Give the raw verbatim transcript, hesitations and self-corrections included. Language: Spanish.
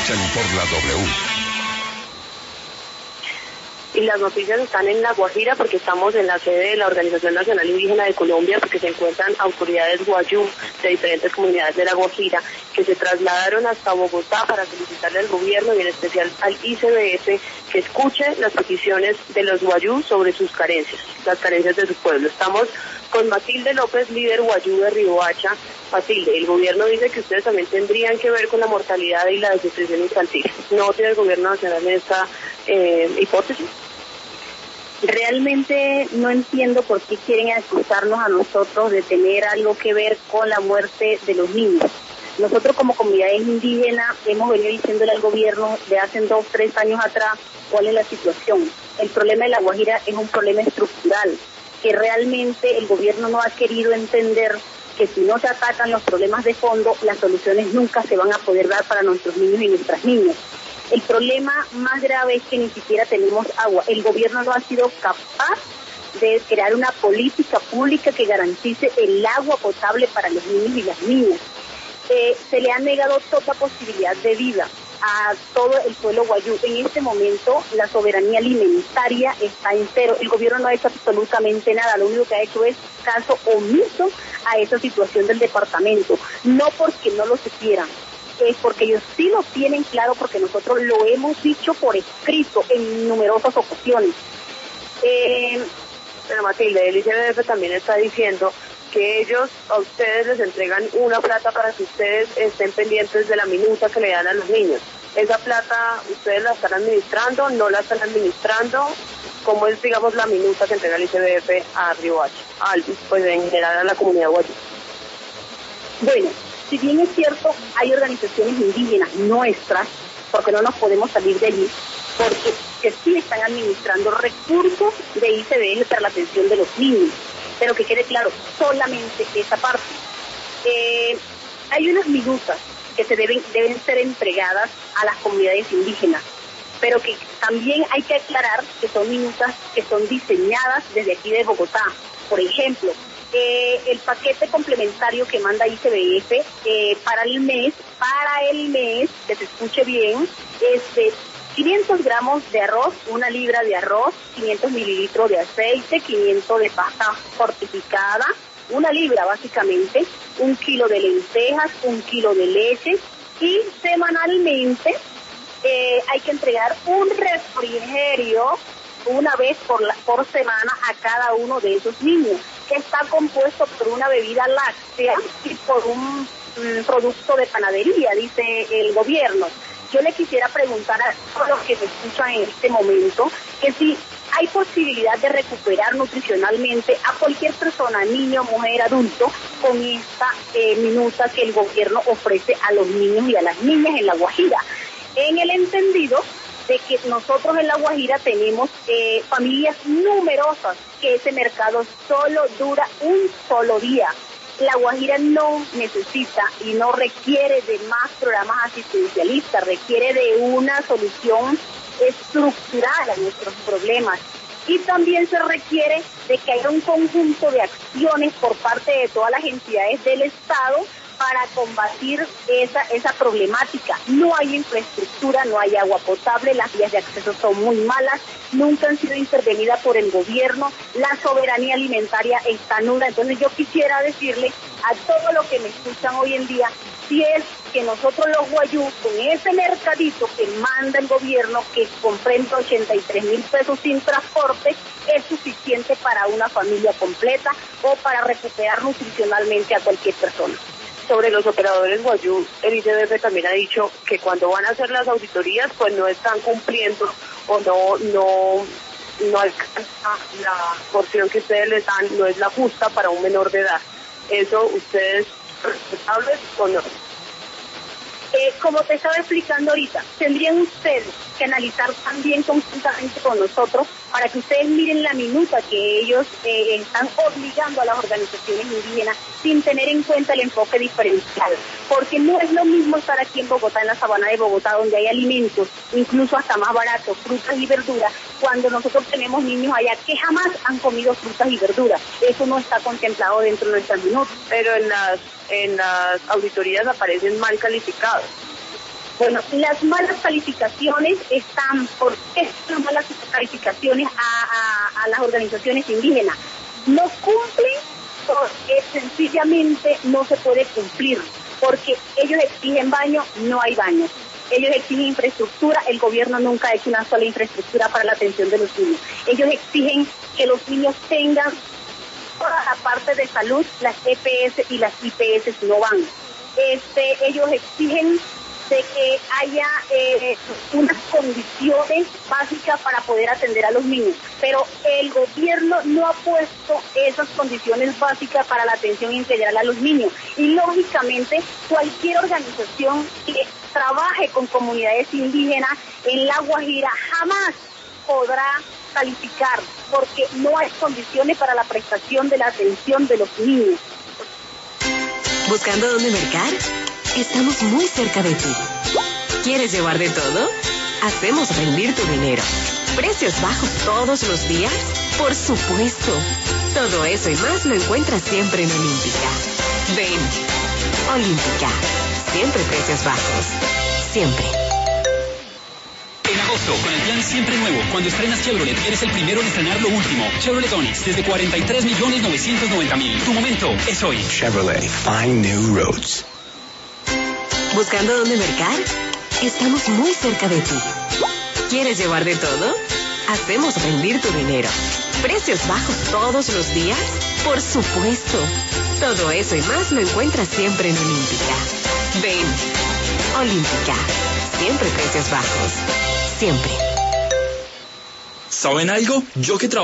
escuchan por la W. Y las noticias están en La Guajira porque estamos en la sede de la Organización Nacional Indígena de Colombia, porque se encuentran autoridades guayú de diferentes comunidades de La Guajira que se trasladaron hasta Bogotá para solicitarle al gobierno y en especial al I C B F que escuche las peticiones de los guayú sobre sus carencias, las carencias de su pueblo. Estamos con Matilde López, líder guayú de Riohacha. Matilde, el gobierno dice que ustedes también tendrían que ver con la mortalidad y la desnutrición infantil. ¿No tiene el gobierno nacional en esta eh, hipótesis? Realmente no entiendo por qué quieren acusarnos a nosotros de tener algo que ver con la muerte de los niños. Nosotros como comunidades indígenas hemos venido diciéndole al gobierno de hace dos, tres años atrás cuál es la situación. El problema de La Guajira es un problema estructural, que realmente el gobierno no ha querido entender que si no se atacan los problemas de fondo, las soluciones nunca se van a poder dar para nuestros niños y nuestras niñas. El problema más grave es que ni siquiera tenemos agua. El gobierno no ha sido capaz de crear una política pública que garantice el agua potable para los niños y las niñas. Eh, se le ha negado toda posibilidad de vida a todo el pueblo guayú. En este momento la soberanía alimentaria está en cero. El gobierno no ha hecho absolutamente nada. Lo único que ha hecho es caso omiso a esa situación del departamento. No porque no lo supieran, es porque ellos sí lo tienen claro, porque nosotros lo hemos dicho por escrito en numerosas ocasiones. Eh, pero Matilde, el I C B F también está diciendo que ellos a ustedes les entregan una plata para que ustedes estén pendientes de la minuta que le dan a los niños. ¿Esa plata ustedes la están administrando, no la están administrando? ¿Cómo es, digamos, la minuta que entrega el I C B F a Riohacha, al, pues en general a la comunidad guayú? Bueno, si bien es cierto, hay organizaciones indígenas nuestras, porque no nos podemos salir de allí, porque que sí están administrando recursos de I C B F para la atención de los niños, pero que quede claro, solamente esa parte. Eh, hay unas minutas que se deben, deben ser entregadas a las comunidades indígenas, pero que también hay que aclarar que son minutas que son diseñadas desde aquí de Bogotá. Por ejemplo, Eh, el paquete complementario que manda I C B F eh, para el mes, para el mes, que se escuche bien, es de quinientos gramos de arroz, una libra de arroz, quinientos mililitros de aceite, quinientos de pasta fortificada, una libra básicamente, un kilo de lentejas, un kilo de leche, y semanalmente eh, hay que entregar un refrigerio una vez por, la, por semana a cada uno de esos niños, que está compuesto por una bebida láctea y por un mm, producto de panadería, dice el gobierno. Yo le quisiera preguntar a todos los que me escuchan en este momento que si hay posibilidad de recuperar nutricionalmente a cualquier persona, niño, mujer, adulto, con esta eh, minuta que el gobierno ofrece a los niños y a las niñas en La Guajira, en el entendido de que nosotros en La Guajira tenemos eh, familias numerosas, que ese mercado solo dura un solo día. La Guajira no necesita y no requiere de más programas asistencialistas, requiere de una solución estructural a nuestros problemas. Y también se requiere de que haya un conjunto de acciones por parte de todas las entidades del Estado para combatir esa esa problemática. No hay infraestructura, no hay agua potable, las vías de acceso son muy malas, nunca han sido intervenidas por el gobierno, la soberanía alimentaria está nula. Entonces yo quisiera decirle a todos los que me escuchan hoy en día, si es que nosotros los guayú, con ese mercadito que manda el gobierno, que comprende ochenta y tres mil pesos sin transporte, es suficiente para una familia completa o para recuperar nutricionalmente a cualquier persona. Sobre los operadores guayú, el I C B F también ha dicho que cuando van a hacer las auditorías, pues no están cumpliendo o no no no alcanza la porción que ustedes les dan, no es la justa para un menor de edad. ¿Eso ustedes son responsables o no? Eh, como te estaba explicando ahorita, tendrían ustedes que analizar también conjuntamente con nosotros para que ustedes miren la minuta que ellos eh, están obligando a las organizaciones indígenas sin tener en cuenta el enfoque diferencial. Porque no es lo mismo estar aquí en Bogotá, en la sabana de Bogotá, donde hay alimentos, incluso hasta más baratos, frutas y verduras, cuando nosotros tenemos niños allá que jamás han comido frutas y verduras. Eso no está contemplado dentro de nuestras minutas. Pero en las en las auditorías aparecen mal calificados. Bueno, las malas calificaciones están, ¿por qué las malas calificaciones a, a, a las organizaciones indígenas? No cumplen porque sencillamente no se puede cumplir, porque ellos exigen baño, no hay baño. Ellos exigen infraestructura, el gobierno nunca ha hecho una sola infraestructura para la atención de los niños. Ellos exigen que los niños tengan toda la parte de salud, las E P S y las I P S no van. Este, ellos exigen de que haya eh, unas condiciones básicas para poder atender a los niños, pero el gobierno no ha puesto esas condiciones básicas para la atención integral a los niños, y lógicamente cualquier organización que trabaje con comunidades indígenas en La Guajira jamás podrá calificar, porque no hay condiciones para la prestación de la atención de los niños. ¿Buscando dónde mercar? Estamos muy cerca de ti. ¿Quieres llevar de todo? Hacemos rendir tu dinero. ¿Precios bajos todos los días? Por supuesto. Todo eso y más lo encuentras siempre en Olímpica. Ven. Olímpica. Siempre precios bajos. Siempre. En agosto, con el plan Siempre Nuevo, cuando estrenas Chevrolet, eres el primero en estrenar lo último. Chevrolet Onix, desde cuarenta y tres millones novecientos noventa mil. Tu momento es hoy. Chevrolet, find new roads. ¿Buscando dónde mercar? Estamos muy cerca de ti. ¿Quieres llevar de todo? Hacemos rendir tu dinero. ¿Precios bajos todos los días? Por supuesto. Todo eso y más lo encuentras siempre en Olímpica. Ven. Olímpica. Siempre precios bajos. Siempre. ¿Saben algo? Yo que trabajo